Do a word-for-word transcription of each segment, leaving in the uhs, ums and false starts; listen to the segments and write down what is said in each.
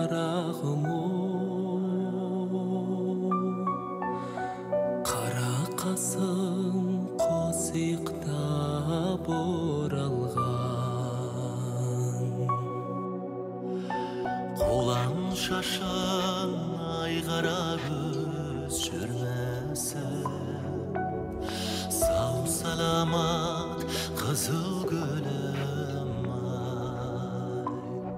қарағым қара қасың қос иықтап оралған қолаң шашың ай қара көз жүрмесін сау саламат қызыл гүлім ай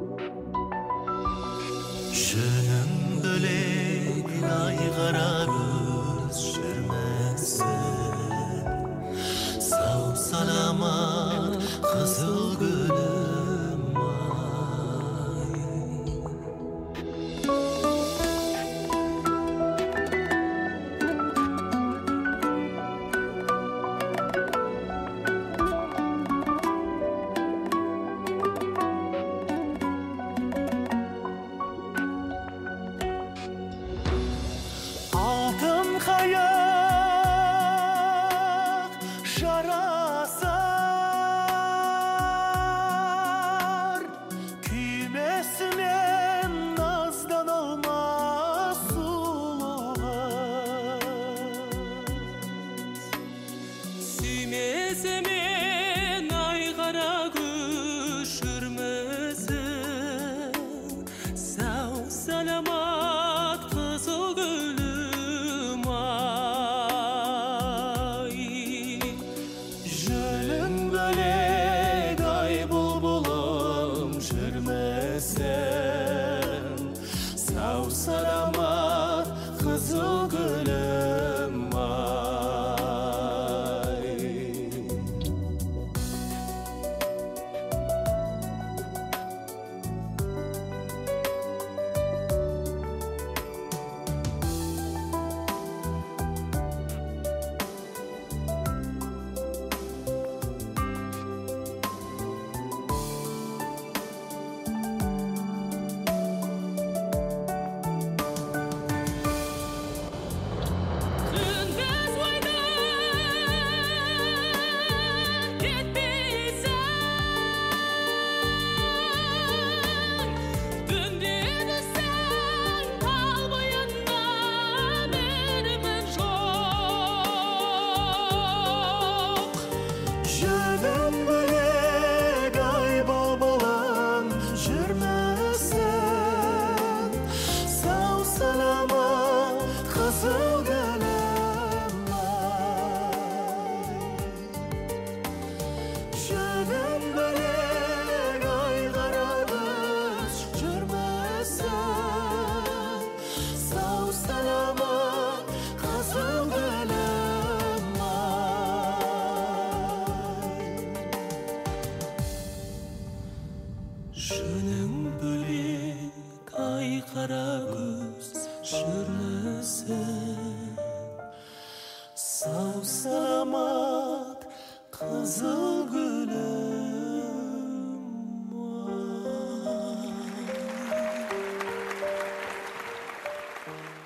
жөнің бөлек ай қара көз жүрмесін сау саламат қызыл гүлім ай алтын қайық жарасар күймесінен наздан алмас сұлуғыз сүймесімен ай қара көз жүрмесін сау саламат қызыл гүлім ай жөнің бөлек ай бұлбұлым жүрмесін сау саламат қызыл гүлім ай күндіз ойдан кетпейсің түнде түсің тал бойында мінімін жоқ жөнің бөлек ай бұлбұлым жүрмесін сау саламат қызыл гүлім ай жөнің бөлек ай қара көз жүрмесін сау саламат қызыл гүлім ай жөнің бөлек ай қара көз жүрмесін сау саламат қызыл гүлім ай